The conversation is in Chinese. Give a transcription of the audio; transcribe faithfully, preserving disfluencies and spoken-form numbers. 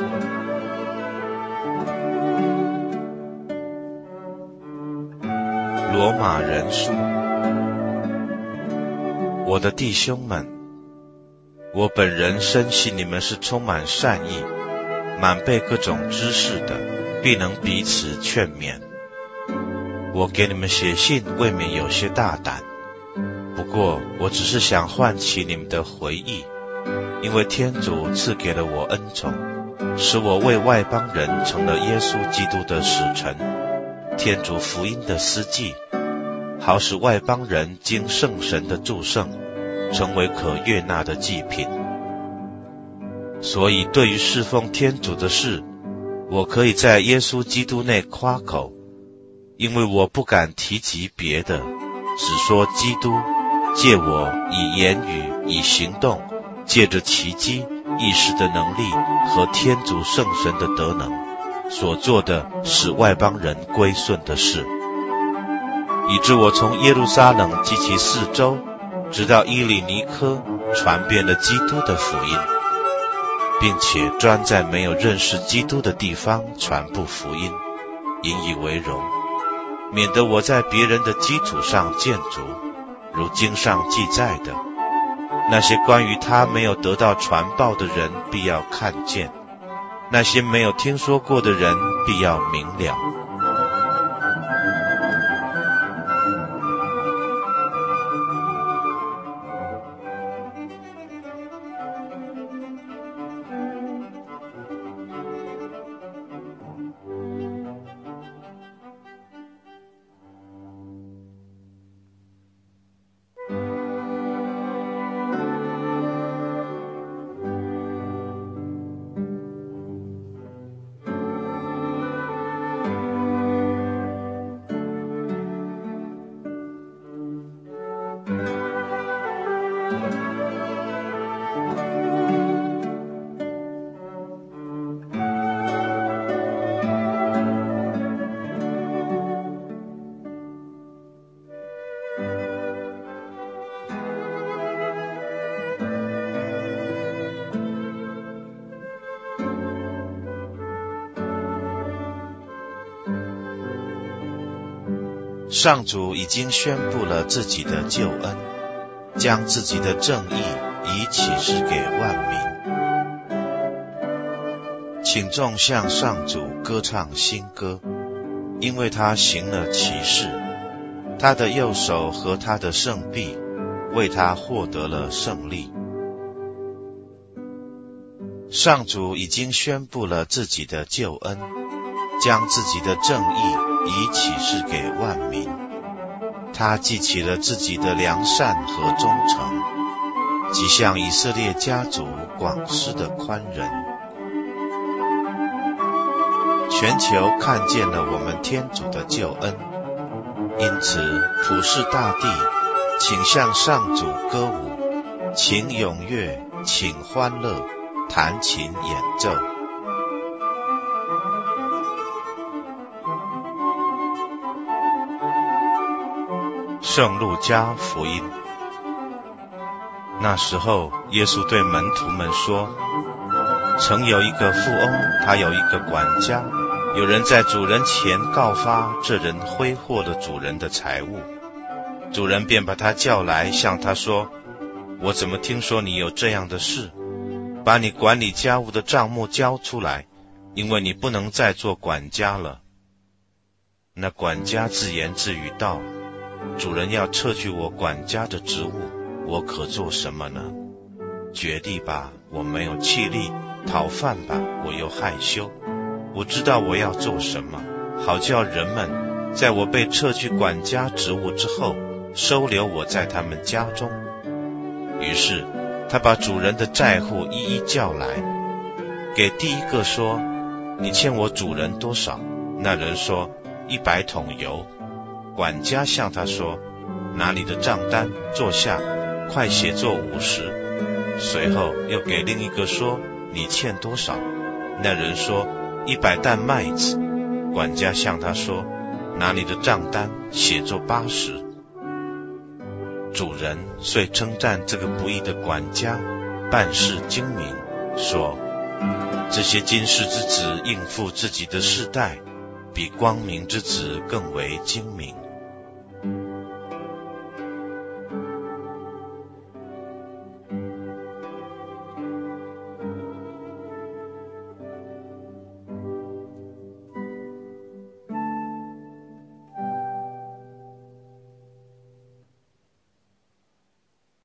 罗马人书。我的弟兄们，我本人深信你们是充满善意，满备各种知识的，必能彼此劝勉。我给你们写信，未免有些大胆，不过我只是想唤起你们的回忆，因为天主赐给了我恩宠，使我为外邦人成了耶稣基督的使臣，天主福音的司祭，好使外邦人经圣神的祝圣，成为可悦纳的祭品。所以对于侍奉天主的事，我可以在耶稣基督内夸口，因为我不敢提及别的，只说基督借我以言语以行动，借着奇迹议事的能力和天主圣神的德能所做的使外邦人归顺的事，以致我从耶路撒冷及其四周直到伊里尼科传遍了基督的福音，并且专在没有认识基督的地方传布福音，引以为荣，免得我在别人的基础上建筑，如经上记载的，那些关于他没有得到传报的人必要看见，那些没有听说过的人必要明了。上主已经宣布了自己的救恩，将自己的正义已启示给万民。请众向上主歌唱新歌，因为他行了奇事，他的右手和他的圣臂为他获得了胜利。上主已经宣布了自己的救恩，将自己的正义已启示给万民，他记起了自己的良善和忠诚，即向以色列家族广施的宽仁。全球看见了我们天主的救恩，因此普世大地，请向上主歌舞，请踊跃，请欢乐，弹琴演奏。圣路加福音。那时候，耶稣对门徒们说：曾有一个富翁，他有一个管家，有人在主人前告发这人挥霍了主人的财物，主人便把他叫来，向他说：我怎么听说你有这样的事？把你管理家务的账目交出来，因为你不能再做管家了。那管家自言自语道：主人要撤去我管家的职务，我可做什么呢？决地吧，我没有气力；讨饭吧，我又害羞。我知道我要做什么，好叫人们在我被撤去管家职务之后，收留我在他们家中。于是他把主人的债户一一叫来，给第一个说：你欠我主人多少？那人说：一百桶油。管家向他说：拿你的账单，坐下，快写作五十。随后又给另一个说：你欠多少？那人说：一百担麦子。管家向他说：拿你的账单，写作八十。主人遂称赞这个不义的管家办事精明，说： 这些今世之子应付自己的世代，比光明之子更为精明。